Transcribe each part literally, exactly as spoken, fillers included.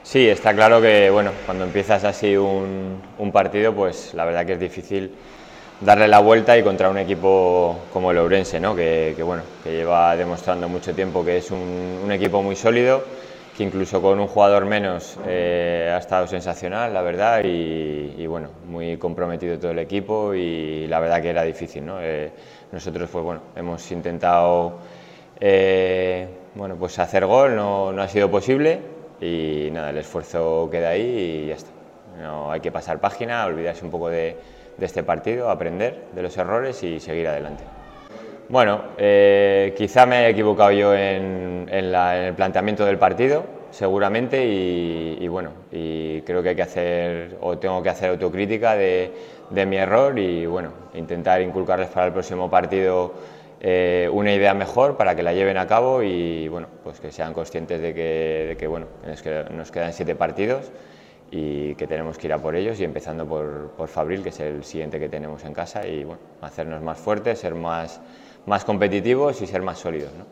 Sí, está claro que bueno, cuando empiezas así un, un partido, pues la verdad que es difícil darle la vuelta y contra un equipo como el Ourense, ¿no? que, que, bueno, que lleva demostrando mucho tiempo que es un, un equipo muy sólido, que incluso con un jugador menos eh, ha estado sensacional, la verdad, y, y bueno, muy comprometido todo el equipo y la verdad que era difícil, ¿no? Eh, nosotros pues bueno, hemos intentado eh, bueno, pues hacer gol, no, no ha sido posible. Y nada, el esfuerzo queda ahí y ya está. No hay que pasar página, olvidarse un poco de, de este partido, aprender de los errores y seguir adelante. Bueno, eh, quizá me haya equivocado yo en, en, la, en el planteamiento del partido, seguramente, y, y bueno, y creo que hay que hacer, o tengo que hacer autocrítica de, de mi error y bueno, intentar inculcarles para el próximo partido eh, una idea mejor para que la lleven a cabo y bueno, pues que sean conscientes de que, de que bueno, nos quedan, nos quedan siete partidos y que tenemos que ir a por ellos y empezando por, por Fabril, que es el siguiente que tenemos en casa y bueno, hacernos más fuertes, ser más, más competitivos y ser más sólidos, ¿no?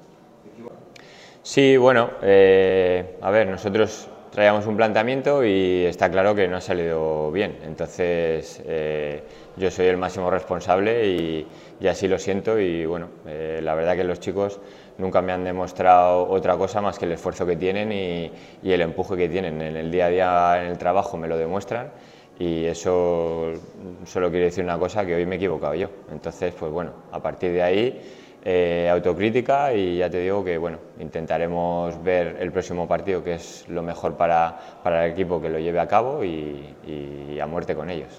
Sí, bueno, eh, a ver, nosotros traíamos un planteamiento y está claro que no ha salido bien, entonces eh, yo soy el máximo responsable y, y así lo siento y bueno, eh, la verdad que los chicos nunca me han demostrado otra cosa más que el esfuerzo que tienen y, y el empuje que tienen en el día a día, en el trabajo me lo demuestran y eso solo quiere decir una cosa, que hoy me he equivocado yo, entonces pues bueno, a partir de ahí Eh, autocrítica y ya te digo que bueno, intentaremos ver el próximo partido que es lo mejor para, para el equipo que lo lleve a cabo y, y a muerte con ellos.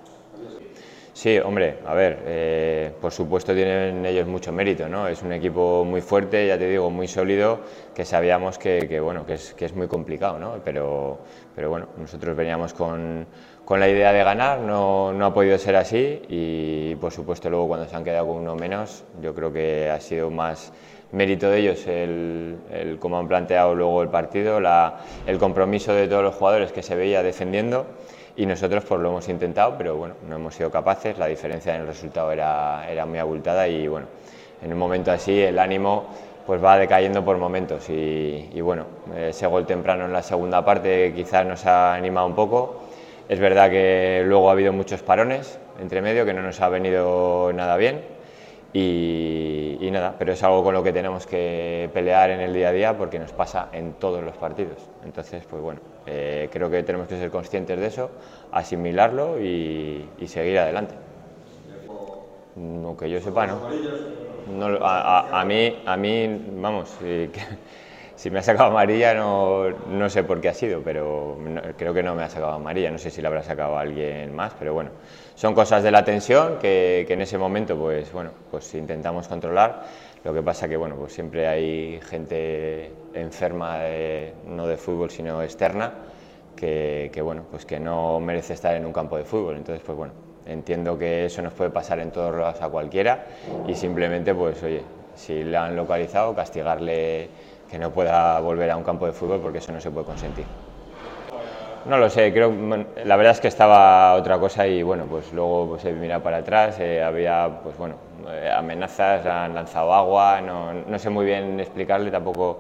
Sí, hombre, a ver, eh, por supuesto tienen ellos mucho mérito, ¿no? Es un equipo muy fuerte, ya te digo, muy sólido, que sabíamos que, que, bueno, que, es, que es muy complicado, ¿no? Pero, pero bueno, nosotros veníamos con, con la idea de ganar, no, no ha podido ser así y por supuesto luego cuando se han quedado con uno menos, yo creo que ha sido más mérito de ellos el, el cómo han planteado luego el partido, la, el compromiso de todos los jugadores que se veía defendiendo. Y nosotros pues lo hemos intentado, pero bueno, no hemos sido capaces, la diferencia en el resultado era, era muy abultada y bueno, en un momento así el ánimo pues va decayendo por momentos y, y bueno, ese gol temprano en la segunda parte quizás nos ha animado un poco. Es verdad que luego ha habido muchos parones entre medio que no nos ha venido nada bien y, y nada, pero es algo con lo que tenemos que pelear en el día a día porque nos pasa en todos los partidos. Entonces, pues bueno, eh, creo que tenemos que ser conscientes de eso, asimilarlo y, y seguir adelante. No, que yo sepa, no. no a, a, a, mí, a mí, vamos, si, que, si me ha sacado amarilla no, no sé por qué ha sido, pero no, creo que no me ha sacado amarilla, no sé si le habrá sacado a alguien más, pero bueno, son cosas de la tensión que, que en ese momento pues, bueno, pues intentamos controlar. Lo que pasa que bueno, pues siempre hay gente enferma, de, no de fútbol, sino externa, que, que, bueno, pues que no merece estar en un campo de fútbol, entonces pues bueno, entiendo que eso nos puede pasar en todos lados a cualquiera y simplemente pues oye, si le han localizado, castigarle que no pueda volver a un campo de fútbol porque eso no se puede consentir. No lo sé, creo, la verdad es que estaba otra cosa y bueno, pues luego pues he mirado para atrás, eh, había pues bueno, eh, amenazas, han lanzado agua, no, no sé muy bien explicarle tampoco,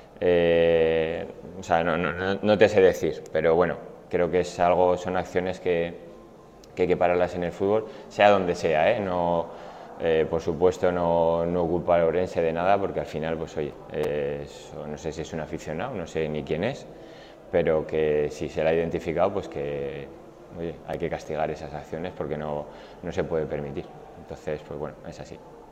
eh, o sea, no, no, no te sé decir, pero bueno, creo que es algo, son acciones que, que hay que pararlas en el fútbol, sea donde sea, ¿eh? No, eh, por supuesto no, no culpo al Ourense de nada porque al final, pues oye, eh, eso, no sé si es un aficionado, no sé ni quién es, pero que si se la ha identificado, pues que oye, hay que castigar esas acciones porque no, no se puede permitir. Entonces, pues bueno, es así.